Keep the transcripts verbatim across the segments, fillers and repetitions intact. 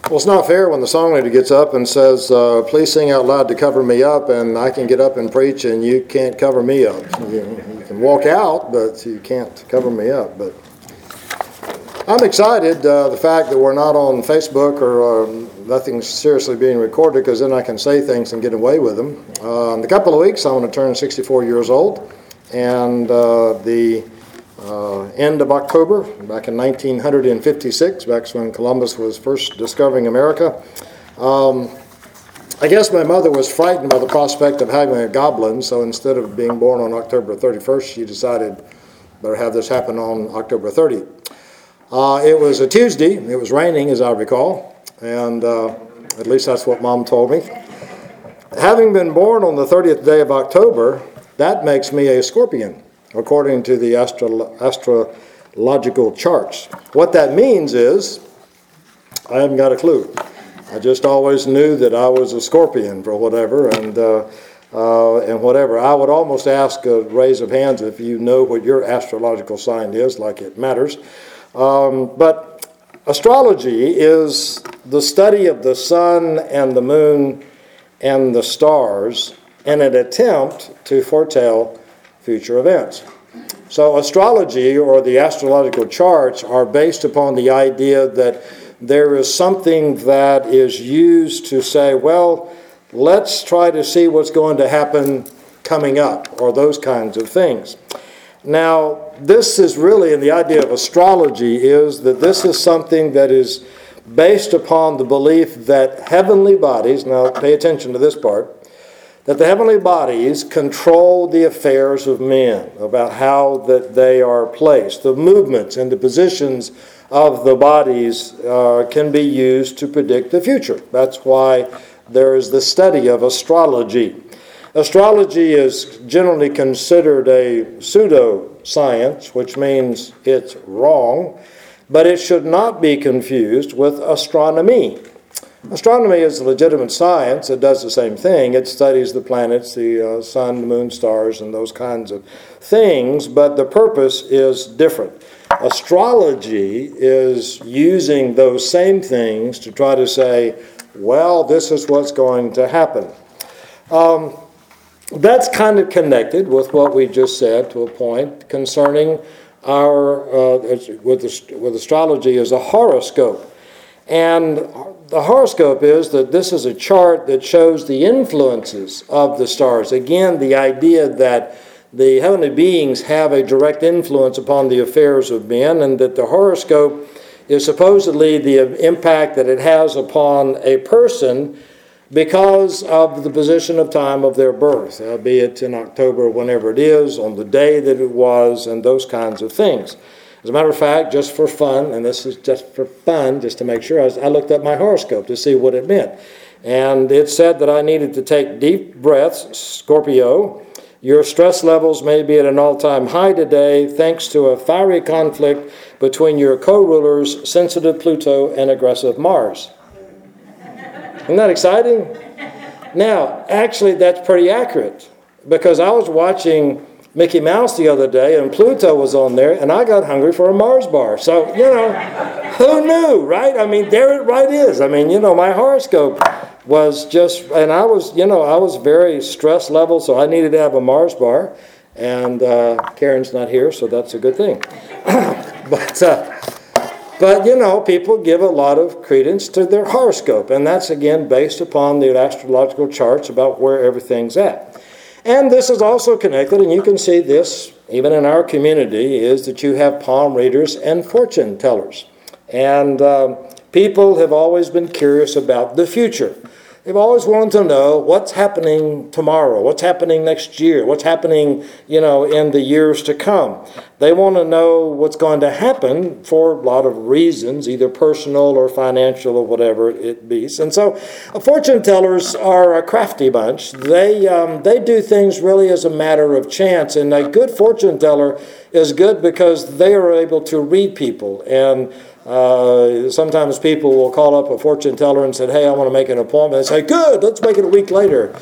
Well, it's not fair when the song leader gets up and says, uh, please sing out loud to cover me up, and I can get up and preach and you can't cover me up. You, you can walk out, but you can't cover me up. But I'm excited, uh, the fact that we're not on Facebook or uh, nothing's seriously being recorded, because then I can say things and get away with them. Uh, in a couple of weeks, I'm going to turn sixty-four years old, and uh, the Uh, end of October, back in nineteen fifty-six, back when Columbus was first discovering America. Um, I guess my mother was frightened by the prospect of having a goblin, so instead of being born on October thirty-first, she decided better have this happen on October thirtieth. Uh, it was a Tuesday. It was raining, as I recall, and uh, at least that's what Mom told me. Having been born on the thirtieth day of October, that makes me a Scorpion, according to the astro- astrological charts. What that means is, I haven't got a clue. I just always knew that I was a Scorpion for whatever, and uh, uh, and whatever. I would almost ask a raise of hands if you know what your astrological sign is, like it matters. Um, but astrology is the study of the sun and the moon and the stars in an attempt to foretell future events. So astrology, or the astrological charts, are based upon the idea that there is something that is used to say, well, let's try to see what's going to happen coming up, or those kinds of things. Now, this is really, and the idea of astrology is that this is something that is based upon the belief that heavenly bodies, now pay attention to this part, that the heavenly bodies control the affairs of men, about how that they are placed. The movements and the positions of the bodies uh, can be used to predict the future. That's why there is the study of astrology. Astrology is generally considered a pseudoscience, which means it's wrong, but it should not be confused with astronomy. Astronomy is a legitimate science. It does the same thing. It studies the planets, the uh, sun, the moon, stars, and those kinds of things, but the purpose is different. Astrology is using those same things to try to say, well, this is what's going to happen. Um, that's kind of connected with what we just said to a point concerning our, uh, with, with astrology as a horoscope. And the horoscope is that this is a chart that shows the influences of the stars. Again, the idea that the heavenly beings have a direct influence upon the affairs of men, and that the horoscope is supposedly the impact that it has upon a person because of the position of time of their birth, albeit in October, whenever it is, on the day that it was, and those kinds of things. As a matter of fact, just for fun, and this is just for fun, just to make sure, I, was, I looked up my horoscope to see what it meant. And it said that I needed to take deep breaths, Scorpio. Your stress levels may be at an all-time high today thanks to a fiery conflict between your co-rulers, sensitive Pluto and aggressive Mars. Isn't that exciting? Now, actually, that's pretty accurate, because I was watching Mickey Mouse the other day, and Pluto was on there, and I got hungry for a Mars bar. So, you know, who knew, right? I mean, there it right is. I mean, you know, my horoscope was just, and I was, you know, I was very stress level, so I needed to have a Mars bar. And uh, Karen's not here, so that's a good thing. but, uh, but, you know, people give a lot of credence to their horoscope, and that's, again, based upon the astrological charts about where everything's at. And this is also connected, and you can see this even in our community, is that you have palm readers and fortune tellers. And um, people have always been curious about the future. They've always wanted to know what's happening tomorrow, what's happening next year, what's happening, you know, in the years to come. They want to know what's going to happen for a lot of reasons, either personal or financial or whatever it be. And so uh, fortune tellers are a crafty bunch. They, um, they do things really as a matter of chance. And a good fortune teller is good because they are able to read people. And Uh, sometimes people will call up a fortune teller and say, hey, I want to make an appointment. They say, good, let's make it a week later.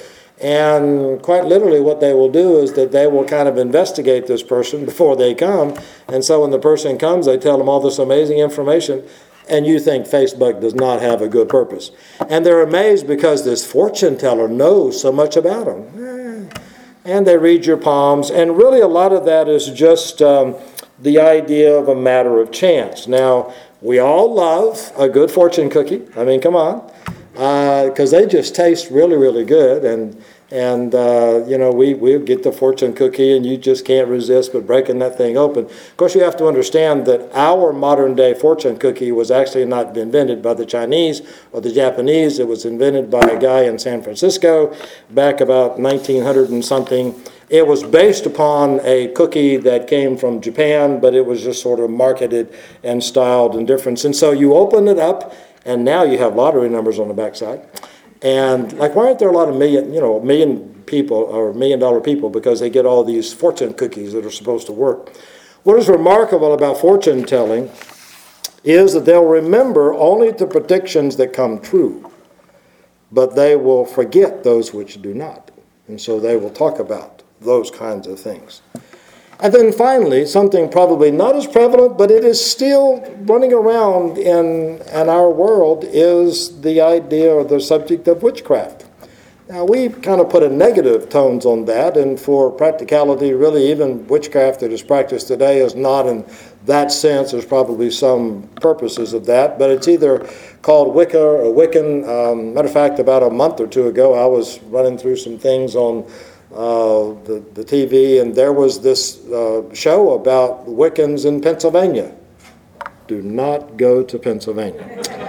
And quite literally what they will do is that they will kind of investigate this person before they come. And so when the person comes, they tell them all this amazing information. and you think Facebook does not have a good purpose. And they're amazed because this fortune teller knows so much about them. And they read your palms, and really a lot of that is just um, the idea of a matter of chance. Now, we all love a good fortune cookie. I mean, come on. Because uh, they just taste really, really good. And, and uh, you know, we, we get the fortune cookie, and you just can't resist but breaking that thing open. Of course, you have to understand that our modern-day fortune cookie was actually not invented by the Chinese or the Japanese. It was invented by a guy in San Francisco back about nineteen hundred and something. It was based upon a cookie that came from Japan, but it was just sort of marketed and styled and different. And so you open it up, and now you have lottery numbers on the backside. And like, why aren't there a lot of million, you know, million people or million dollar people? Because they get all these fortune cookies that are supposed to work. What is remarkable about fortune telling is that they'll remember only the predictions that come true, but they will forget those which do not. And so they will talk about those kinds of things. And then finally, something probably not as prevalent, but it is still running around in, in our world, is the idea or the subject of witchcraft. Now, we kind of put a negative tones on that, and for practicality, really even witchcraft that is practiced today is not in that sense. There's probably some purposes of that, but it's either called Wicca or Wiccan. Um, matter of fact, about a month or two ago, I was running through some things on Uh, the, the T V, and there was this uh, show about Wiccans in Pennsylvania. Do not go to Pennsylvania.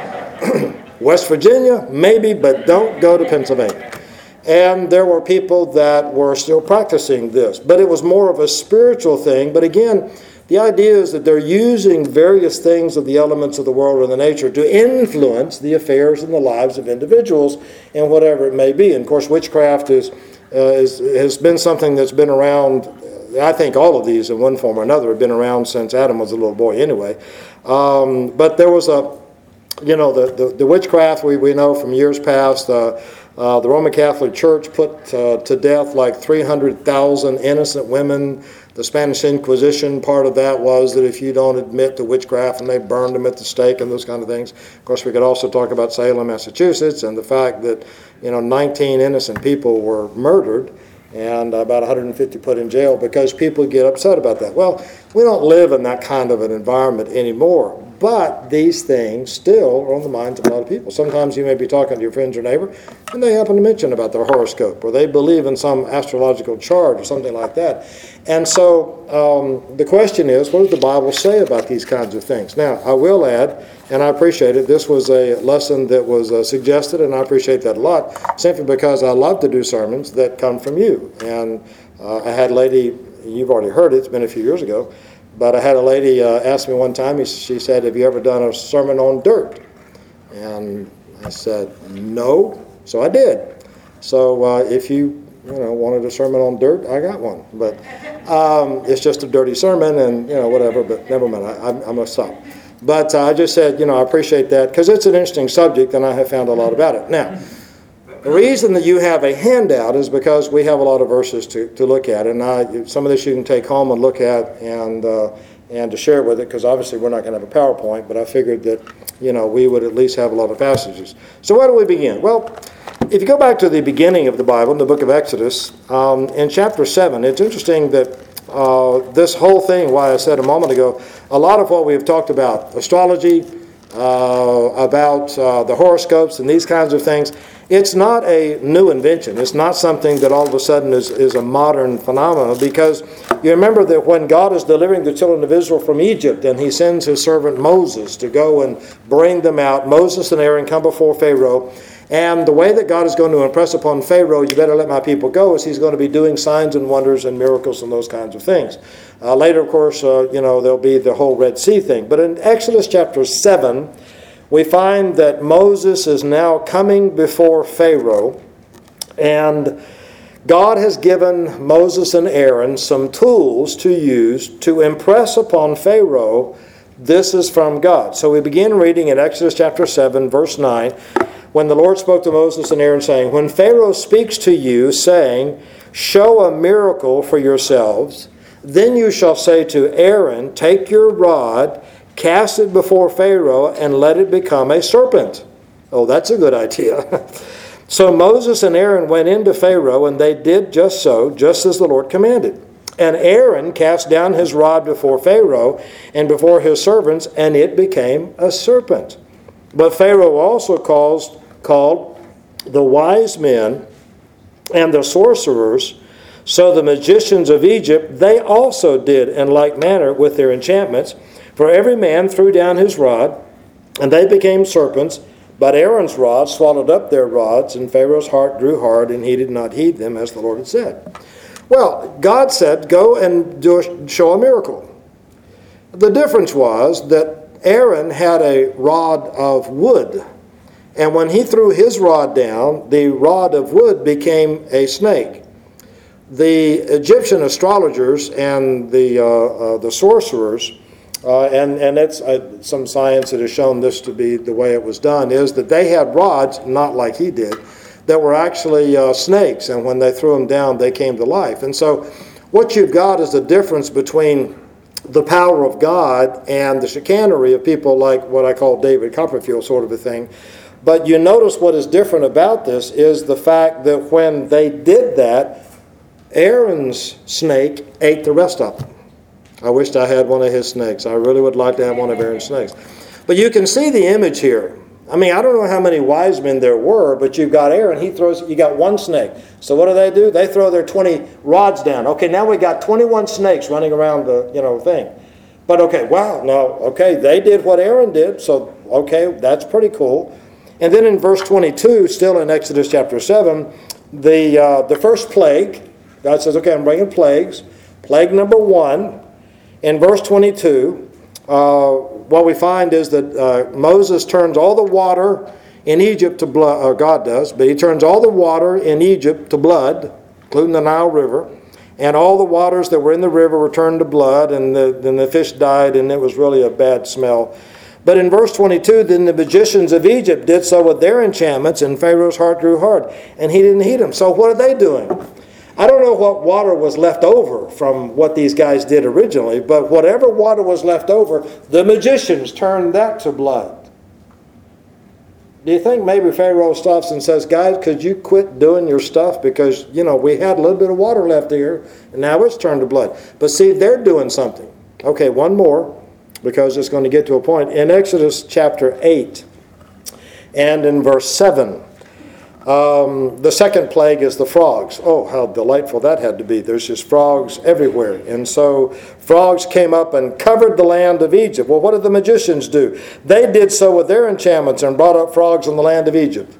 West Virginia, maybe, but don't go to Pennsylvania. And there were people that were still practicing this, but it was more of a spiritual thing. But again, the idea is that they're using various things of the elements of the world and the nature to influence the affairs and the lives of individuals and whatever it may be. And of course, witchcraft is Uh, is, has been something that's been around. I think all of these in one form or another have been around since Adam was a little boy anyway. Um, but there was a, you know, the, the, the witchcraft we, we know from years past. Uh, uh, the Roman Catholic Church put uh, to death like three hundred thousand innocent women. The Spanish Inquisition, part of that was that if you don't admit to witchcraft, and they burned them at the stake and those kind of things. Of course, we could also talk about Salem, Massachusetts, and the fact that, you know, nineteen innocent people were murdered and about one hundred fifty put in jail because people get upset about that. Well, we don't live in that kind of an environment anymore, but these things still are on the minds of a lot of people. Sometimes you may be talking to your friends or neighbor, and they happen to mention about their horoscope, or they believe in some astrological chart or something like that. And so um, the question is, what does the Bible say about these kinds of things? Now, I will add, and I appreciate it, this was a lesson that was uh, suggested, and I appreciate that a lot, simply because I love to do sermons that come from you. And uh, I had a lady, you've already heard it, it's been a few years ago, but I had a lady uh, ask me one time, she said, have you ever done a sermon on dirt? And I said, no. So I did. So uh, if you, you know, wanted a sermon on dirt, I got one. But um, it's just a dirty sermon and, you know, whatever, but never mind, I, I'm, I'm going to stop. But uh, I just said, you know, I appreciate that because it's an interesting subject and I have found a lot about it. Now, the reason that you have a handout is because we have a lot of verses to, to look at. And I, some of this you can take home and look at and uh, and to share with it, because obviously we're not going to have a PowerPoint, but I figured that, you know, we would at least have a lot of passages. So where do we begin? Well, if you go back to the beginning of the Bible, in the book of Exodus, um, in chapter seven, it's interesting that uh, this whole thing, why I said a moment ago, a lot of what we have talked about, astrology, uh, about uh, the horoscopes and these kinds of things, it's not a new invention. It's not something that all of a sudden is, is a modern phenomenon, because you remember that when God is delivering the children of Israel from Egypt and he sends his servant Moses to go and bring them out, Moses and Aaron come before Pharaoh, and the way that God is going to impress upon Pharaoh, you better let my people go, is he's going to be doing signs and wonders and miracles and those kinds of things. Uh, later, of course, uh, you know, there'll be the whole Red Sea thing. But in Exodus chapter seven, we find that Moses is now coming before Pharaoh, and God has given Moses and Aaron some tools to use to impress upon Pharaoh this is from God. So we begin reading in Exodus chapter seven, verse nine, when the Lord spoke to Moses and Aaron, saying, when Pharaoh speaks to you, saying, show a miracle for yourselves, then you shall say to Aaron, take your rod, cast it before Pharaoh, and let it become a serpent. Oh, that's a good idea. So Moses and Aaron went into Pharaoh, and they did just so, just as the Lord commanded. And Aaron cast down his rod before Pharaoh and before his servants, and it became a serpent. But Pharaoh also caused, called the wise men and the sorcerers. So the magicians of Egypt, they also did in like manner with their enchantments. For every man threw down his rod, and they became serpents. But Aaron's rod swallowed up their rods, and Pharaoh's heart grew hard, and he did not heed them, as the Lord had said. Well, God said, go and do a, show a miracle. The difference was that Aaron had a rod of wood, and when he threw his rod down, the rod of wood became a snake. The Egyptian astrologers and the, uh, uh, the sorcerers, Uh, and and it's uh, some science that has shown this to be the way it was done, is that they had rods, not like he did, that were actually uh, snakes, and when they threw them down, they came to life. And so what you've got is the difference between the power of God and the chicanery of people like what I call David Copperfield sort of a thing. But you notice what is different about this is the fact that when they did that, Aaron's snake ate the rest of them. I wished I had one of his snakes. I really would like to have one of Aaron's snakes. But you can see the image here. I mean, I don't know how many wise men there were, but you've got Aaron. He throws, you got one snake. So what do they do? They throw their twenty rods down. Okay, now we got twenty-one snakes running around the, you know, thing. But okay, wow, no, okay, they did what Aaron did. So, okay, that's pretty cool. And then in verse twenty-two, still in Exodus chapter seven, the, uh, the first plague, God says, okay, I'm bringing plagues. Plague number one. In verse twenty-two, uh, what we find is that uh, Moses turns all the water in Egypt to blood, or God does, but he turns all the water in Egypt to blood, including the Nile River, and all the waters that were in the river were turned to blood, and the, then the fish died, and it was really a bad smell. But in verse twenty-two, then the magicians of Egypt did so with their enchantments, and Pharaoh's heart grew hard, and he didn't heed them. So what are they doing? I don't know what water was left over from what these guys did originally, but whatever water was left over, the magicians turned that to blood. Do you think maybe Pharaoh stops and says, guys, could you quit doing your stuff? Because, you know, we had a little bit of water left here, and now it's turned to blood. But see, they're doing something. Okay, one more, because it's going to get to a point. In Exodus chapter eight and in verse seven, Um, the second plague is the frogs. Oh, how delightful that had to be. There's just frogs everywhere. And so frogs came up and covered the land of Egypt. Well, what did the magicians do? They did so with their enchantments and brought up frogs in the land of Egypt.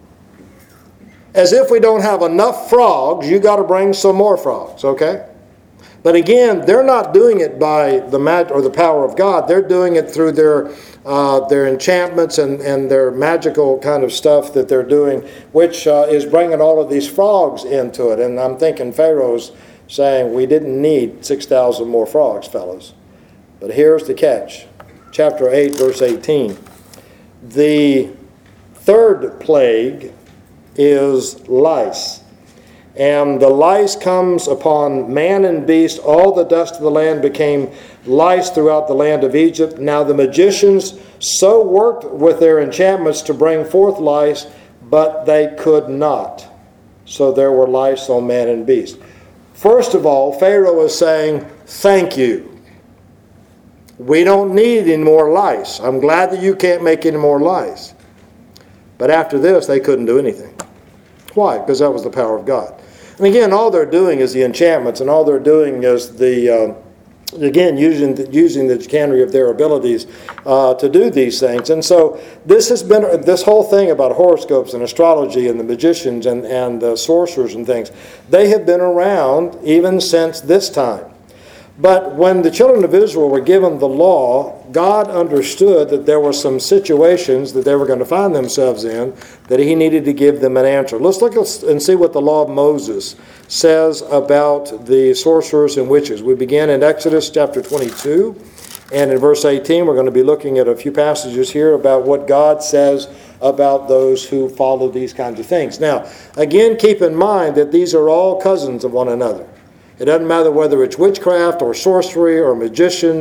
As if we don't have enough frogs, you got to bring some more frogs, okay? But again, they're not doing it by the mag- or the power of God. They're doing it through their uh, their enchantments and, and their magical kind of stuff that they're doing, which uh, is bringing all of these frogs into it. And I'm thinking Pharaoh's saying, we didn't need six thousand more frogs, fellas. But here's the catch. Chapter eight, verse eighteen. The third plague is lice. And the lice comes upon man and beast. All the dust of the land became lice throughout the land of Egypt. Now the magicians so worked with their enchantments to bring forth lice, but they could not. So there were lice on man and beast. First of all, Pharaoh is saying, thank you. We don't need any more lice. I'm glad that you can't make any more lice. But after this, they couldn't do anything. Why? Because that was the power of God. And again, all they're doing is the enchantments, and all they're doing is the, uh, again, using the, using the chicanery of their abilities uh, to do these things. And so this has been, this whole thing about horoscopes and astrology and the magicians and, and uh, sorcerers and things, they have been around even since this time. But when the children of Israel were given the law, God understood that there were some situations that they were going to find themselves in that he needed to give them an answer. Let's look and see what the law of Moses says about the sorcerers and witches. We begin in Exodus chapter twenty-two, and in verse eighteen we're going to be looking at a few passages here about what God says about those who follow these kinds of things. Now, again, keep in mind that these are all cousins of one another. It doesn't matter whether it's witchcraft or sorcery or magicians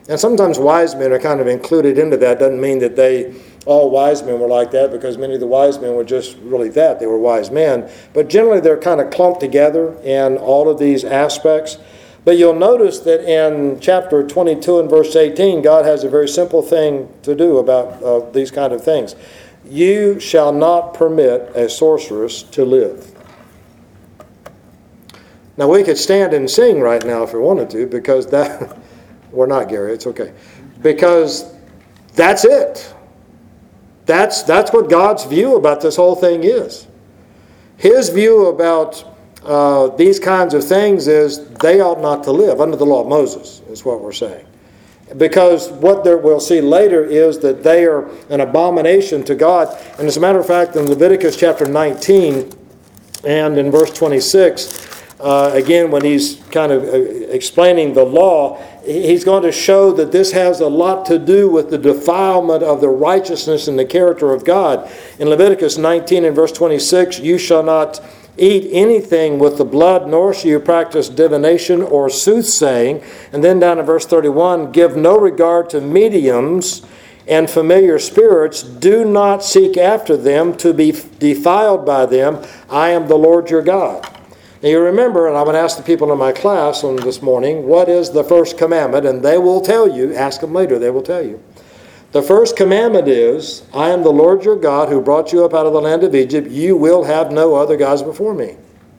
And sometimes wise men are kind of included into that. Doesn't mean that they, all wise men were like that, because many of the wise men were just really that. They were wise men. But generally they're kind of clumped together in all of these aspects. But you'll notice that in chapter twenty-two and verse eighteen, God has a very simple thing to do about uh, these kind of things. You shall not permit a sorceress to live. Now we could stand and sing right now if we wanted to, because that, we're not, Gary, it's okay. Because that's it. That's, that's what God's view about this whole thing is. His view about Uh, these kinds of things is they ought not to live under the law of Moses, is what we're saying. Because what there, we'll see later is that they are an abomination to God. And as a matter of fact, in Leviticus chapter nineteen and in verse twenty-six, uh, again, when he's kind of explaining the law, he's going to show that this has a lot to do with the defilement of the righteousness and the character of God. In Leviticus nineteen and verse twenty-six, you shall not eat anything with the blood, nor shall you practice divination or soothsaying. And then down in verse thirty-one, give no regard to mediums and familiar spirits. Do not seek after them to be defiled by them. I am the Lord your God. Now you remember, and I'm going to ask the people in my class on this morning, what is the first commandment? And they will tell you. Ask them later, they will tell you. The first commandment is, I am the Lord your God who brought you up out of the land of Egypt. You will have no other gods before me.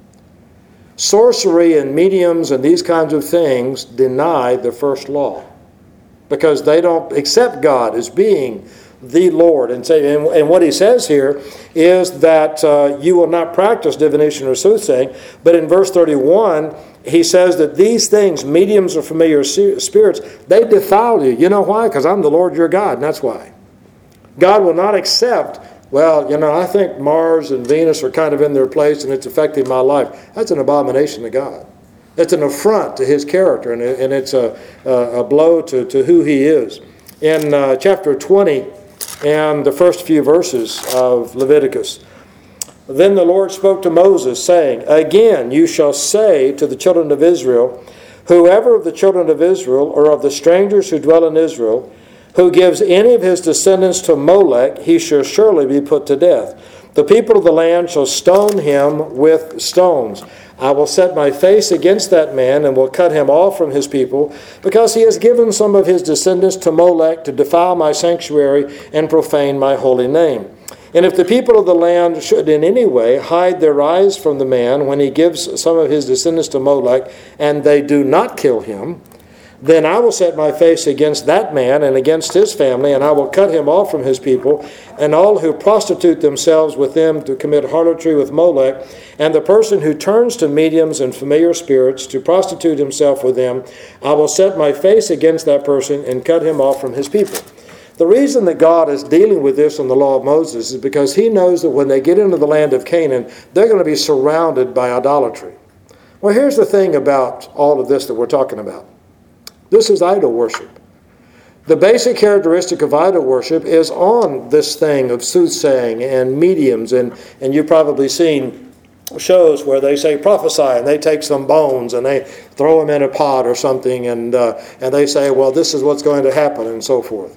Sorcery and mediums and these kinds of things deny the first law, because they don't accept God as being the Lord. And, say, and, and what he says here is that uh, you will not practice divination or soothsaying. But in verse thirty-one, he says that these things, mediums or familiar spirits, they defile you. You know why? Because I'm the Lord your God, and that's why. God will not accept, well, you know, I think Mars and Venus are kind of in their place and it's affecting my life. That's an abomination to God. It's an affront to his character, and, and it's a, a, a blow to, to who he is. In uh, chapter twenty and the first few verses of Leviticus, then the Lord spoke to Moses, saying, again you shall say to the children of Israel, whoever of the children of Israel, or of the strangers who dwell in Israel, who gives any of his descendants to Molech, he shall surely be put to death. The people of the land shall stone him with stones. I will set my face against that man and will cut him off from his people, because he has given some of his descendants to Molech to defile my sanctuary and profane my holy name. And if the people of the land should in any way hide their eyes from the man when he gives some of his descendants to Molech, and they do not kill him, then I will set my face against that man and against his family, and I will cut him off from his people, and all who prostitute themselves with them to commit harlotry with Molech, and the person who turns to mediums and familiar spirits to prostitute himself with them, I will set my face against that person and cut him off from his people. The reason that God is dealing with this in the law of Moses is because he knows that when they get into the land of Canaan, they're going to be surrounded by idolatry. Well, here's the thing about all of this that we're talking about. This is idol worship. The basic characteristic of idol worship is on this thing of soothsaying and mediums, and, and you've probably seen shows where they say prophesy, and they take some bones and they throw them in a pot or something, and uh, and they say, well, this is what's going to happen, and so forth.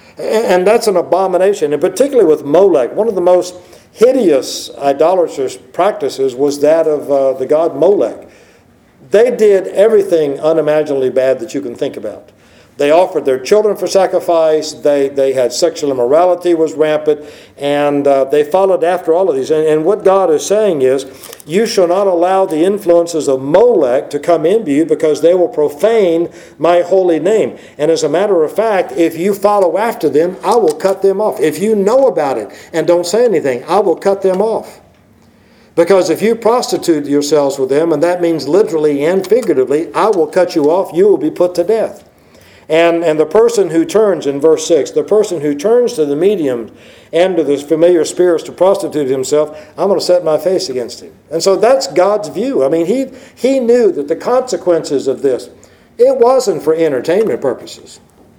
And that's an abomination, and particularly with Molech. One of the most hideous idolatrous practices was that of uh, the god Molech. They did everything unimaginably bad that you can think about. They offered their children for sacrifice. They they had sexual immorality was rampant, and uh, they followed after all of these. And, and what God is saying is, you shall not allow the influences of Molech to come into you, because they will profane my holy name. And as a matter of fact, if you follow after them, I will cut them off. If you know about it and don't say anything, I will cut them off. Because if you prostitute yourselves with them, and that means literally and figuratively, I will cut you off. You will be put to death. And and the person who turns, in verse six, the person who turns to the medium and to the familiar spirits to prostitute himself, I'm going to set my face against him. And so that's God's view. I mean, he he knew that the consequences of this, it wasn't for entertainment purposes.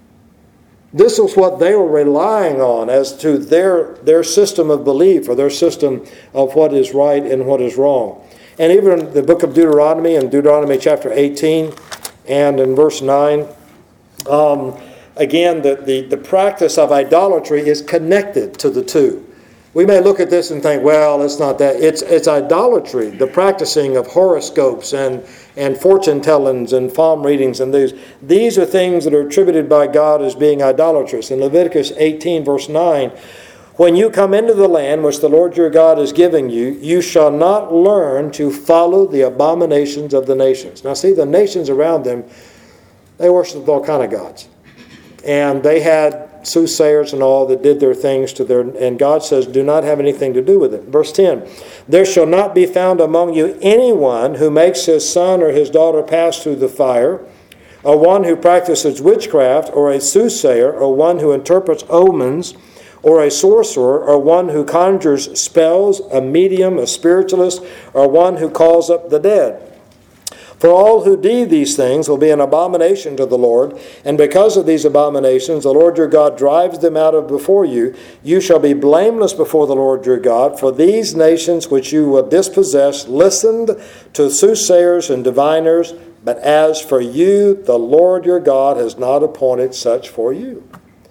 This was what they were relying on as to their, their system of belief, or their system of what is right and what is wrong. And even in the book of Deuteronomy, in Deuteronomy chapter eighteen and in verse nine, Um, again, the, the, the practice of idolatry is connected to the two. We may look at this and think, well, it's not that. It's, it's idolatry, the practicing of horoscopes and, and fortune tellings and palm readings and these. These are things that are attributed by God as being idolatrous. In Leviticus eighteen, verse nine, when you come into the land which the Lord your God is giving you, you shall not learn to follow the abominations of the nations. Now see, the nations around them, they worshiped all kind of gods. And they had soothsayers and all that did their things to their, and God says, do not have anything to do with it. Verse ten, there shall not be found among you anyone who makes his son or his daughter pass through the fire, or one who practices witchcraft, or a soothsayer, or one who interprets omens, or a sorcerer, or one who conjures spells, a medium, a spiritualist, or one who calls up the dead. For all who do these things will be an abomination to the Lord, and because of these abominations the Lord your God drives them out of before you. You shall be blameless before the Lord your God, for these nations which you will dispossess listened to soothsayers and diviners, but as for you, the Lord your God has not appointed such for you.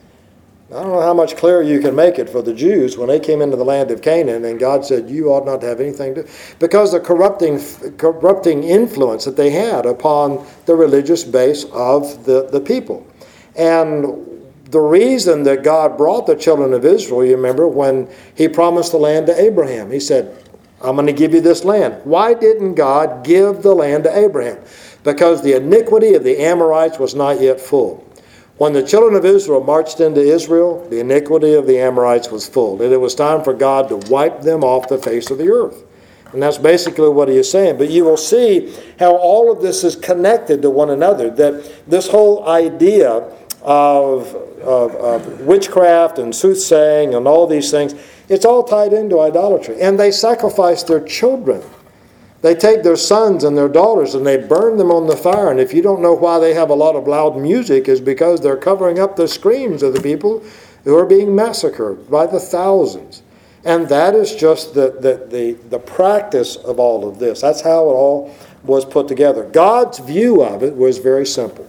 I don't know how much clearer you can make it for the Jews when they came into the land of Canaan and God said, you ought not to have anything to... Because the corrupting corrupting influence that they had upon the religious base of the, the people. And the reason that God brought the children of Israel, you remember, when he promised the land to Abraham. He said, I'm going to give you this land. Why didn't God give the land to Abraham? Because the iniquity of the Amorites was not yet full. When the children of Israel marched into Israel, the iniquity of the Amorites was full. And it was time for God to wipe them off the face of the earth. And that's basically what he is saying. But you will see how all of this is connected to one another. That this whole idea of, of, of witchcraft and soothsaying and all these things, it's all tied into idolatry. And they sacrifice their children. They take their sons and their daughters and they burn them on the fire. And if you don't know why they have a lot of loud music, is because they're covering up the screams of the people who are being massacred by the thousands. And that is just the, the, the, the practice of all of this. That's how it all was put together. God's view of it was very simple.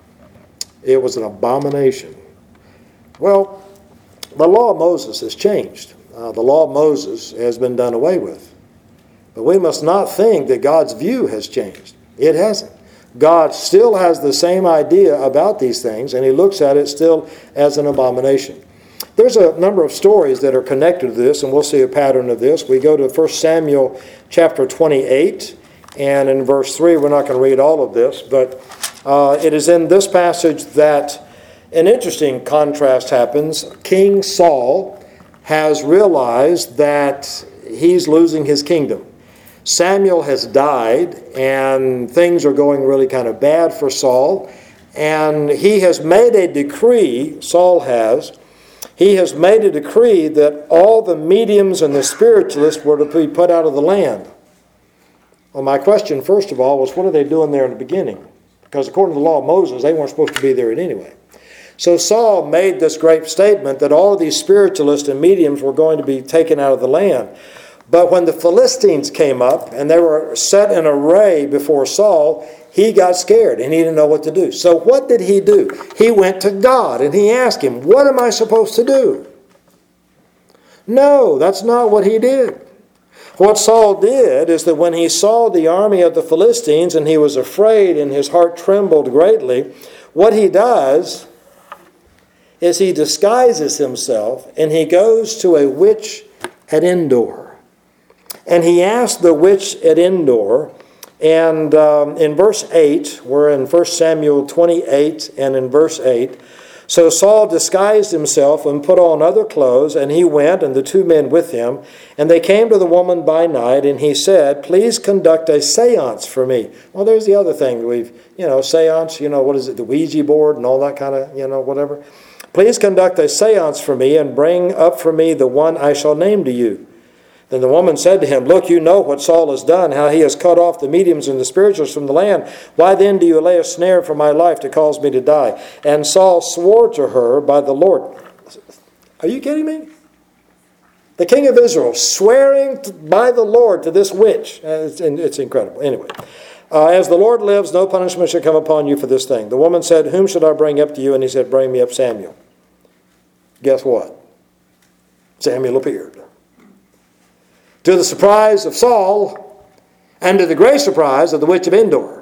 It was an abomination. Well, the law of Moses has changed. Uh, the law of Moses has been done away with. But we must not think that God's view has changed. It hasn't. God still has the same idea about these things, and he looks at it still as an abomination. There's a number of stories that are connected to this, and we'll see a pattern of this. We go to First Samuel chapter twenty-eight, and in verse three, we're not going to read all of this, but uh, it is in this passage that an interesting contrast happens. King Saul has realized that he's losing his kingdom. Samuel has died, and things are going really kind of bad for Saul. And he has made a decree, Saul has, he has made a decree that all the mediums and the spiritualists were to be put out of the land. Well, my question, first of all, was what are they doing there in the beginning? Because according to the law of Moses, they weren't supposed to be there anyway. So Saul made this great statement that all of these spiritualists and mediums were going to be taken out of the land. But when the Philistines came up and they were set in array before Saul, he got scared and he didn't know what to do. So what did he do? He went to God and he asked him, what am I supposed to do? No, that's not what he did. What Saul did is that when he saw the army of the Philistines and he was afraid and his heart trembled greatly, what he does is he disguises himself and he goes to a witch at Endor. And he asked the witch at Endor, and um, in verse eight, we're in First Samuel twenty-eight, and in verse eight, so Saul disguised himself and put on other clothes, and he went, and the two men with him, and they came to the woman by night, and he said, please conduct a seance for me. Well, there's the other thing. We've, you know, seance, you know, what is it, the Ouija board and all that kind of, you know, whatever. Please conduct a seance for me, and bring up for me the one I shall name to you. Then the woman said to him, look, you know what Saul has done, how he has cut off the mediums and the spiritualists from the land. Why then do you lay a snare for my life to cause me to die? And Saul swore to her by the Lord. Are you kidding me? The king of Israel swearing by the Lord to this witch. It's, it's incredible. Anyway, Uh, As the Lord lives, no punishment shall come upon you for this thing. The woman said, whom should I bring up to you? And he said, bring me up Samuel. Guess what? Samuel appeared. To the surprise of Saul, and to the great surprise of the witch of Endor.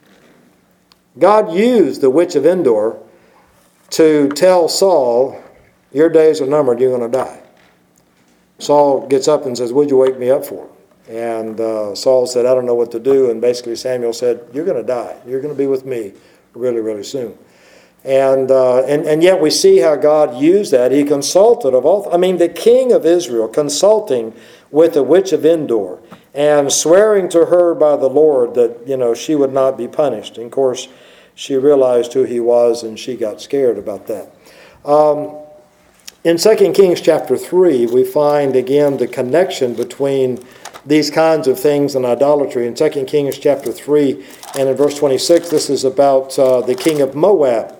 God used the witch of Endor to tell Saul, your days are numbered, you're going to die. Saul gets up and says, what'd you wake me up for? And uh, Saul said, I don't know what to do. And basically Samuel said, you're going to die. You're going to be with me really, really soon. And, uh, and and yet we see how God used that. He consulted of all, I mean, the king of Israel consulting with the witch of Endor and swearing to her by the Lord that, you know, she would not be punished. And of course, she realized who he was and she got scared about that. Um, in Second Kings chapter three, we find again the connection between these kinds of things and idolatry. In Second Kings chapter three and in verse twenty-six, this is about uh, the king of Moab.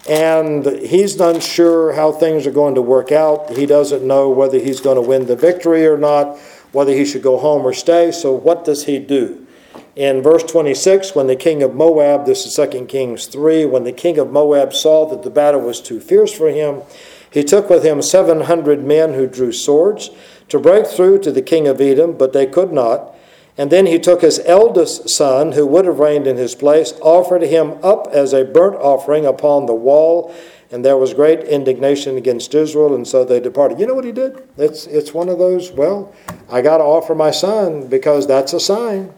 And he's unsure how things are going to work out. He doesn't know whether he's going to win the victory or not, whether he should go home or stay. So what does he do? In verse twenty-six, when the king of Moab, this is Second Kings three, when the king of Moab saw that the battle was too fierce for him, he took with him seven hundred men who drew swords to break through to the king of Edom, but they could not. And then he took his eldest son, who would have reigned in his place, offered him up as a burnt offering upon the wall, and there was great indignation against Israel, and so they departed. You know what he did? It's it's one of those, well, I got to offer my son because that's a sign.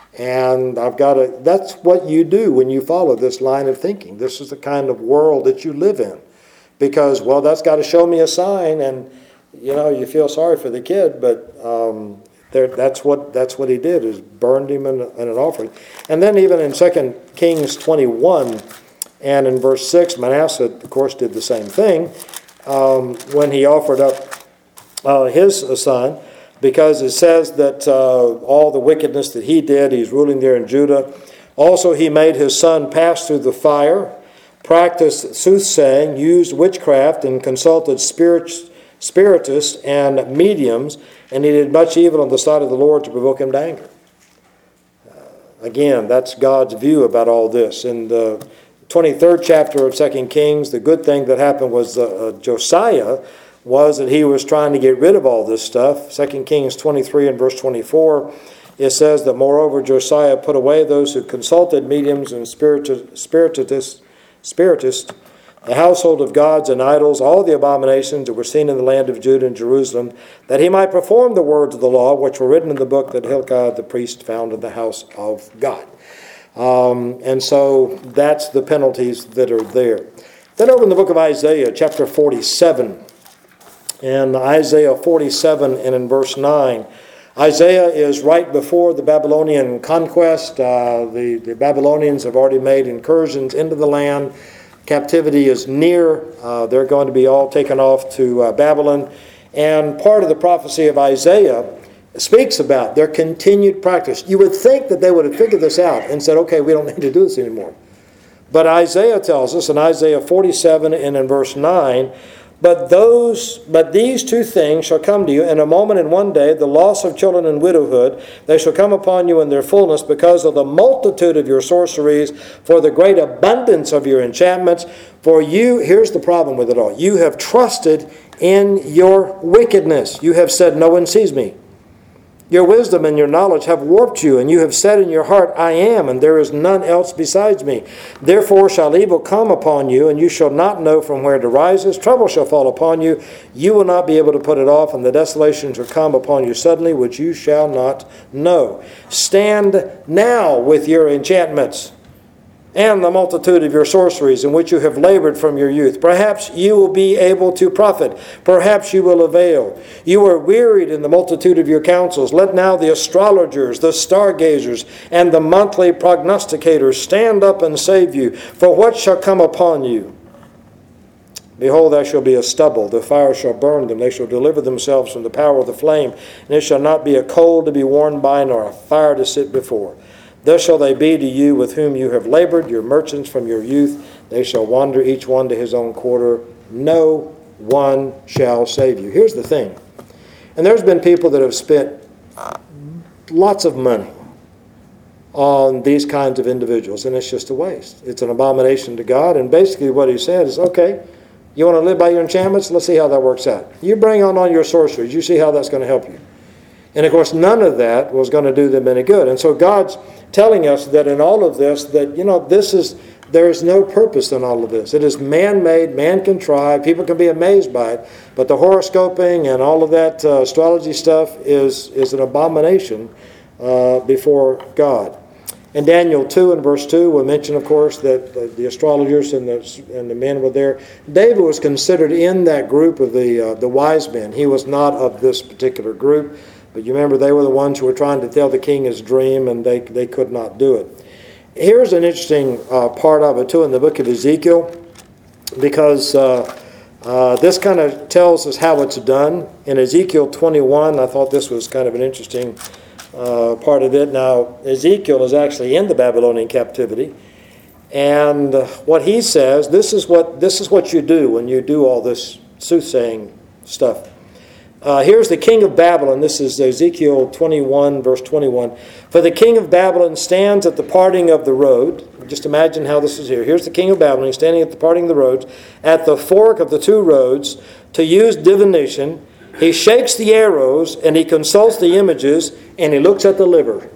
And I've got to, that's what you do when you follow this line of thinking. This is the kind of world that you live in. Because, well, that's got to show me a sign, and, you know, you feel sorry for the kid, but um, there, that's what that's what he did, is burned him in, in an offering. And then even in Second Kings twenty-one and in verse six, Manasseh, of course, did the same thing um, when he offered up uh, his son, because it says that uh, all the wickedness that he did, he's ruling there in Judah. Also, he made his son pass through the fire, practiced soothsaying, used witchcraft, and consulted spirits, spiritists and mediums, and he did much evil on the sight of the Lord to provoke him to anger. Uh, again, that's God's view about all this. In the twenty-third chapter of Second Kings, the good thing that happened was uh, Josiah was that he was trying to get rid of all this stuff. Second Kings twenty-three and verse twenty-four, it says that moreover Josiah put away those who consulted mediums and spiriti- spiritists, spiritists, the household of gods and idols, all the abominations that were seen in the land of Judah and Jerusalem, that he might perform the words of the law which were written in the book that Hilkiah the priest found in the house of God. Um, and so that's the penalties that are there. Then over in the book of Isaiah, chapter forty-seven, and Isaiah forty-seven and in verse nine, Isaiah is right before the Babylonian conquest. Uh, the, the Babylonians have already made incursions into the land. Captivity is near. Uh, they're going to be all taken off to uh, Babylon. And part of the prophecy of Isaiah speaks about their continued practice. You would think that they would have figured this out and said, okay, we don't need to do this anymore. But Isaiah tells us in Isaiah forty-seven and in verse nine, But those, but these two things shall come to you in a moment and one day, the loss of children and widowhood. They shall come upon you in their fullness because of the multitude of your sorceries, for the great abundance of your enchantments. For you, here's the problem with it all. You have trusted in your wickedness. You have said, no one sees me. Your wisdom and your knowledge have warped you, and you have said in your heart, I am, and there is none else besides me. Therefore shall evil come upon you, and you shall not know from where it arises. Trouble shall fall upon you. You will not be able to put it off, and the desolation shall come upon you suddenly, which you shall not know. Stand now with your enchantments and the multitude of your sorceries in which you have labored from your youth. Perhaps you will be able to profit. Perhaps you will avail. You are wearied in the multitude of your counsels. Let now the astrologers, the stargazers, and the monthly prognosticators stand up and save you. For what shall come upon you? Behold, there shall be a stubble. The fire shall burn them. They shall deliver themselves from the power of the flame. And it shall not be a coal to be worn by, nor a fire to sit before. Thus shall they be to you with whom you have labored, your merchants from your youth. They shall wander each one to his own quarter. No one shall save you. Here's the thing. And there's been people that have spent lots of money on these kinds of individuals, and it's just a waste. It's an abomination to God, and basically what he said is, okay, you want to live by your enchantments? Let's see how that works out. You bring on all your sorceries. You see how that's going to help you. And of course, none of that was going to do them any good. And so God's telling us that in all of this, that, you know, this is, there is no purpose in all of this. It is man-made, man-contrived. People can be amazed by it. But the horoscoping and all of that uh, astrology stuff is, is an abomination uh, before God. In Daniel two and verse two, we mention, of course, that the, the astrologers and the, and the men were there. David was considered in that group of the, uh, the wise men. He was not of this particular group. But you remember, they were the ones who were trying to tell the king his dream, and they, they could not do it. Here's an interesting uh, part of it, too, in the book of Ezekiel, because uh, uh, this kind of tells us how it's done. In Ezekiel twenty-one, I thought this was kind of an interesting uh, part of it. Now, Ezekiel is actually in the Babylonian captivity, and what he says, this is what, this is what you do when you do all this soothsaying stuff. Uh, here's the king of Babylon. This is Ezekiel twenty-one, verse twenty-one. For the king of Babylon stands at the parting of the road. Just imagine how this is here. Here's the king of Babylon. He's standing at the parting of the roads, at the fork of the two roads, to use divination. He shakes the arrows, and he consults the images, and he looks at the liver.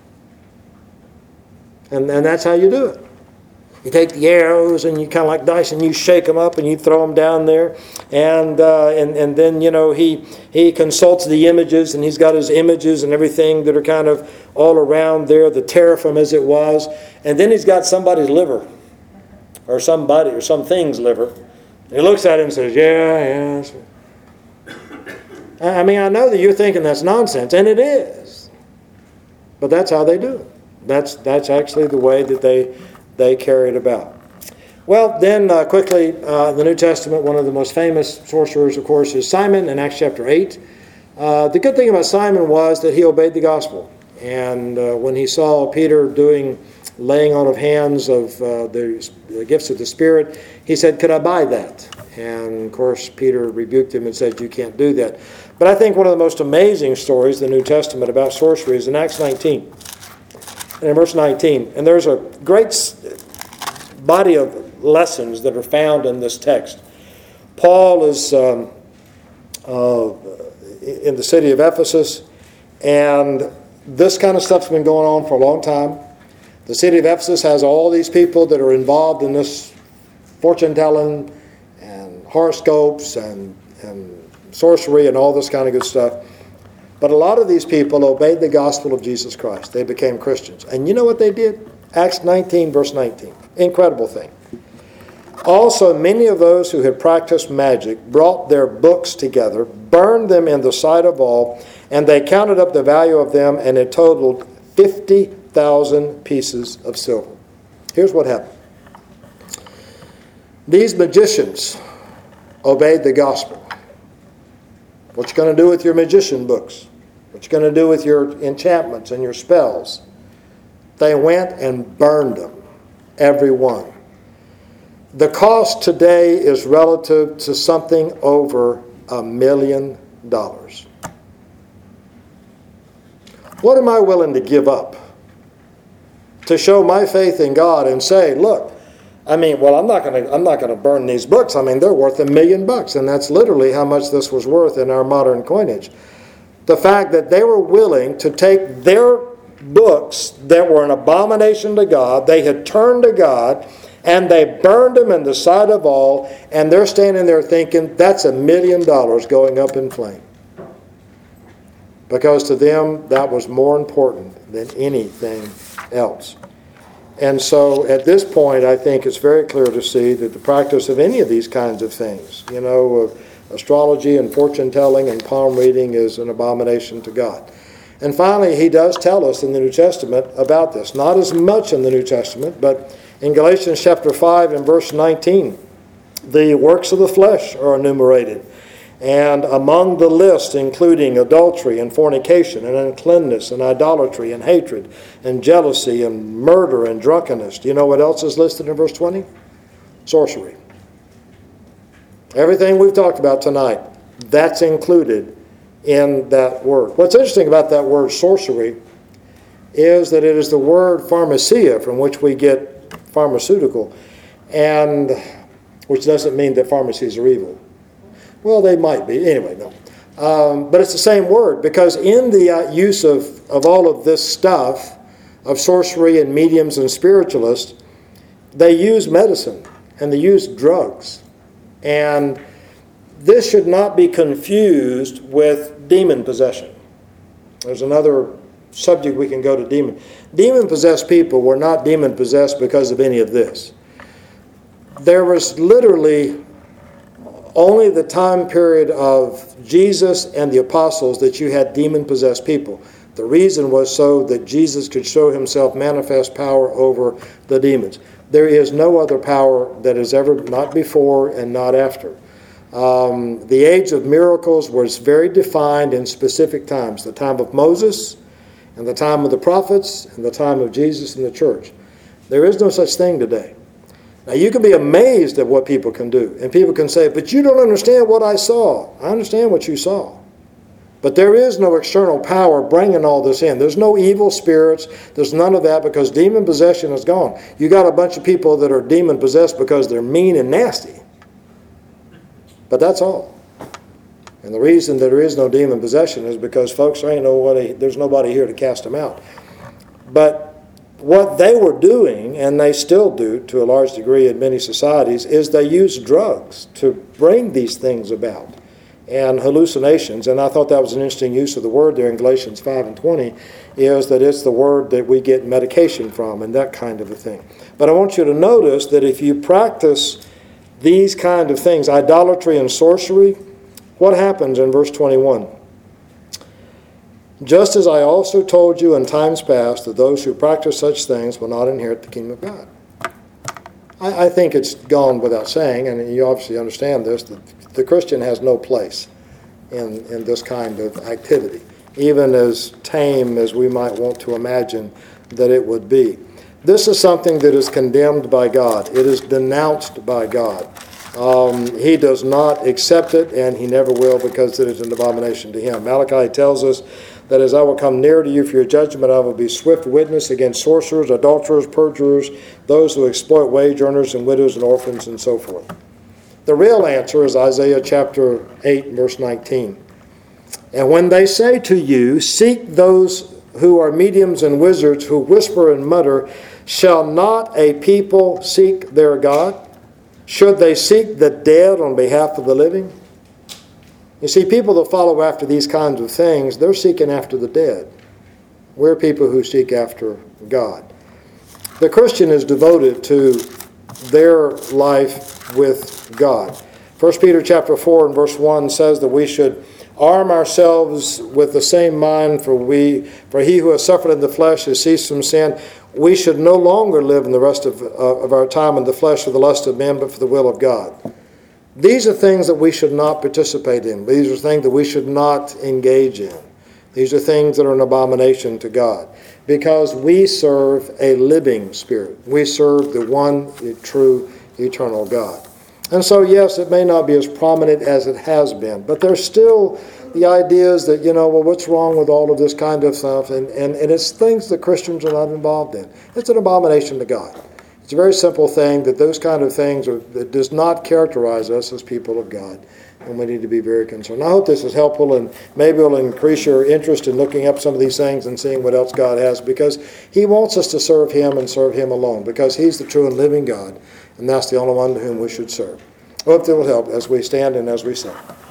And, and that's how you do it. You take the arrows and you kind of like dice and you shake them up and you throw them down there. And uh, and, and then, you know, he, he consults the images, and he's got his images and everything that are kind of all around there, the teraphim as it was. And then he's got somebody's liver, or somebody or something's liver. And he looks at it and says, yeah, yeah. I mean, I know that you're thinking that's nonsense, and it is. But that's how they do it. That's, that's actually the way that they... they carry it about. Well, then uh, quickly, uh, the New Testament, one of the most famous sorcerers, of course, is Simon in Acts chapter eight. Uh, the good thing about Simon was that he obeyed the gospel. And uh, when he saw Peter doing laying on of hands of uh, the, the gifts of the Spirit, he said, could I buy that? And of course, Peter rebuked him and said, you can't do that. But I think one of the most amazing stories in the New Testament about sorcery is in Acts nineteen. And in verse nineteen, and there's a great body of lessons that are found in this text. Paul is um, uh, in the city of Ephesus, and this kind of stuff's been going on for a long time. The city of Ephesus has all these people that are involved in this fortune-telling and horoscopes and, and sorcery and all this kind of good stuff. But a lot of these people obeyed the gospel of Jesus Christ. They became Christians. And you know what they did? Acts nineteen, verse nineteen. Incredible thing. Also, many of those who had practiced magic brought their books together, burned them in the sight of all, and they counted up the value of them, and it totaled fifty thousand pieces of silver. Here's what happened. These magicians obeyed the gospel. What you going to do with your magician books? What you going to do with your enchantments and your spells? They went and burned them, every one. The cost today is relative to something over a million dollars. What am I willing to give up to show my faith in God and say, look, I mean, well, I'm not going to I'm not going to burn these books. I mean, they're worth a million bucks, and that's literally how much this was worth in our modern coinage. The fact that they were willing to take their books that were an abomination to God, they had turned to God, and they burned them in the sight of all, and they're standing there thinking, that's a million dollars going up in flame. Because to them, that was more important than anything else. And so at this point, I think it's very clear to see that the practice of any of these kinds of things, you know, uh, astrology and fortune-telling and palm reading is an abomination to God. And finally, he does tell us in the New Testament about this. Not as much in the New Testament, but in Galatians chapter five and verse nineteen, the works of the flesh are enumerated. And among the list, including adultery and fornication and uncleanness and idolatry and hatred and jealousy and murder and drunkenness. Do you know what else is listed in verse twenty? Sorcery. Everything we've talked about tonight, that's included in that word. What's interesting about that word sorcery is that it is the word pharmacia, from which we get pharmaceutical, and which doesn't mean that pharmacies are evil. Well, they might be. Anyway, no. Um, but it's the same word, because in the uh, use of, of all of this stuff, of sorcery and mediums and spiritualists, they use medicine and they use drugs. And this should not be confused with demon possession. There's another subject we can go to demon. Demon-possessed people were not demon-possessed because of any of this. There was literally only the time period of Jesus and the apostles that you had demon-possessed people. The reason was so that Jesus could show himself manifest power over the demons. There is no other power that is ever, not before and not after. Um, the age of miracles was very defined in specific times. The time of Moses, and the time of the prophets, and the time of Jesus and the church. There is no such thing today. Now, you can be amazed at what people can do. And people can say, but you don't understand what I saw. I understand what you saw. But there is no external power bringing all this in. There's no evil spirits. There's none of that, because demon possession is gone. You got a bunch of people that are demon possessed because they're mean and nasty. But that's all. And the reason that there is no demon possession is because, folks, there ain't nobody, there's nobody here to cast them out. But what they were doing, and they still do to a large degree in many societies, is they use drugs to bring these things about, and hallucinations. And I thought that was an interesting use of the word there in Galatians five and twenty, is that it's the word that we get medication from and that kind of a thing. But I want you to notice that if you practice these kind of things, idolatry and sorcery, what happens in verse twenty-one? Just as I also told you in times past that those who practice such things will not inherit the kingdom of God. I, I think it's gone without saying, and you obviously understand this, that the Christian has no place in, in this kind of activity, even as tame as we might want to imagine that it would be. This is something that is condemned by God. It is denounced by God. Um, he does not accept it, and he never will, because it is an abomination to him. Malachi tells us that as I will come near to you for your judgment, I will be swift witness against sorcerers, adulterers, perjurers, those who exploit wage earners and widows and orphans, and so forth. The real answer is Isaiah chapter eight, verse nineteen. And when they say to you, seek those who are mediums and wizards who whisper and mutter, shall not a people seek their God? Should they seek the dead on behalf of the living? You see, people that follow after these kinds of things, they're seeking after the dead. We're people who seek after God. The Christian is devoted to their life with God. First Peter chapter four and verse one says that we should arm ourselves with the same mind, for we, for he who has suffered in the flesh has ceased from sin. We should no longer live in the rest of, uh, of our time in the flesh for the lust of men, but for the will of God. These are things that we should not participate in. These are things that we should not engage in. These are things that are an abomination to God, because we serve a living spirit. We serve the one the true eternal God. And so, yes, it may not be as prominent as it has been, but there's still the ideas that, you know, well, what's wrong with all of this kind of stuff? And, and, and it's things that Christians are not involved in. It's an abomination to God. It's a very simple thing that those kind of things are, that does not characterize us as people of God. And we need to be very concerned. I hope this is helpful, and maybe it will increase your interest in looking up some of these things and seeing what else God has, because he wants us to serve him and serve him alone, because he's the true and living God, and that's the only one to whom we should serve. I hope that will help as we stand and as we sing.